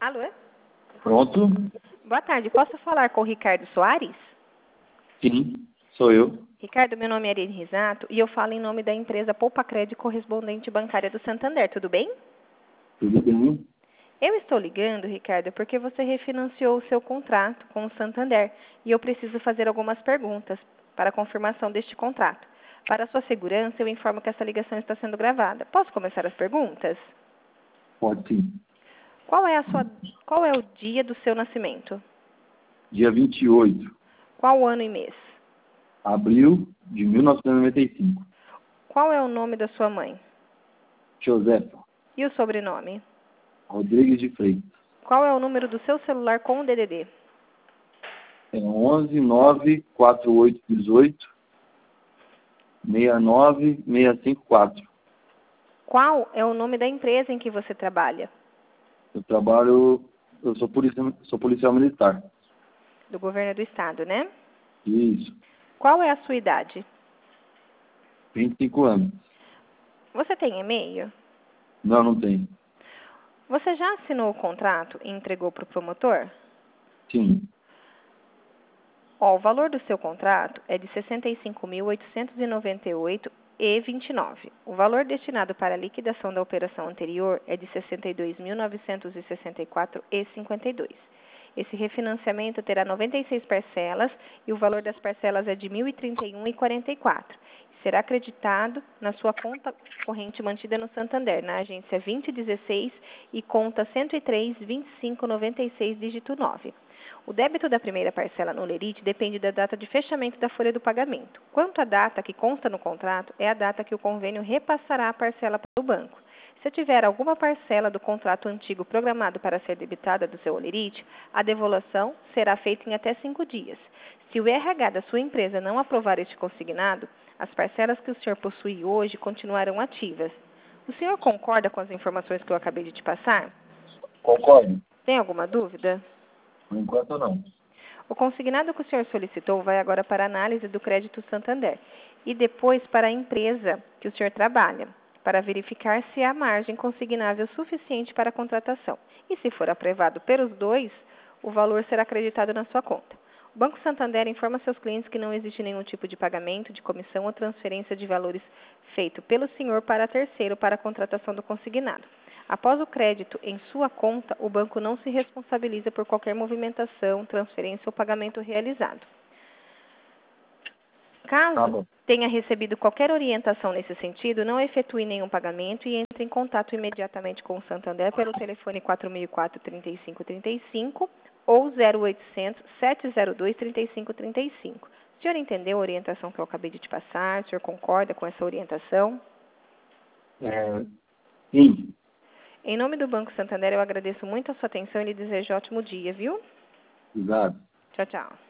Alô? Pronto? Boa tarde. Posso falar com o Ricardo Soares? Sim, sou eu. Ricardo, meu nome é Irene Risato e eu falo em nome da empresa Poupa Crédito Correspondente Bancária do Santander. Tudo bem? Tudo bem? Eu estou ligando, Ricardo, porque você refinanciou o seu contrato com o Santander e eu preciso fazer algumas perguntas para a confirmação deste contrato. Para sua segurança, eu informo que essa ligação está sendo gravada. Posso começar as perguntas? Pode sim. Qual é o dia do seu nascimento? Dia 28, Qual o ano e mês? abril de 1995. Qual é o nome da sua mãe? Josefa E o sobrenome? Rodrigues de Freitas. Qual é o número do seu celular com o DDD? É 11 9 48 18 69 654. Qual é o nome da empresa em que você trabalha? Eu sou policial militar. Do governo do estado, né? Isso, Qual é a sua idade? 25 anos. Você tem e-mail? Não, não tem. Você já assinou o contrato e entregou para o promotor? Sim, Ó, o valor do seu contrato é de R$ 65.898,29. O valor destinado para a liquidação da operação anterior é de R$ 62.964,52. Esse refinanciamento terá 96 parcelas e o valor das parcelas é de R$ 1.031,44. Será acreditado na sua conta corrente mantida no Santander, na agência 2016 e conta 103.2596, dígito 9. O débito da primeira parcela no Lerite depende da data de fechamento da folha do pagamento. Quanto à data que consta no contrato, é a data que o convênio repassará a parcela para o banco. Se tiver alguma parcela do contrato antigo programado para ser debitada do seu Lerite, a devolução será feita em até 5 dias. Se o RH da sua empresa não aprovar este consignado, as parcelas que o senhor possui hoje continuarão ativas. O senhor concorda com as informações que eu acabei de te passar? concordo. Tem alguma dúvida? Por enquanto, não. O consignado que o senhor solicitou vai agora para a análise do crédito Santander e depois para a empresa que o senhor trabalha, para verificar se há margem consignável suficiente para a contratação. E se for aprovado pelos dois, o valor será acreditado na sua conta. O Banco Santander informa seus clientes que não existe nenhum tipo de pagamento, de comissão ou transferência de valores feito pelo senhor para terceiro para a contratação do consignado. Após o crédito em sua conta, o banco não se responsabiliza por qualquer movimentação, transferência ou pagamento realizado. Tá Caso bom. tenha recebido qualquer orientação nesse sentido, não efetue nenhum pagamento e entre em contato imediatamente com o Santander pelo telefone 4004-3535 ou 0800 702 3535. O senhor entendeu a orientação que eu acabei de te passar? O senhor concorda com essa orientação? Sim. Em nome do Banco Santander, eu agradeço muito a sua atenção e lhe desejo um ótimo dia, viu? Obrigado. Tchau, tchau.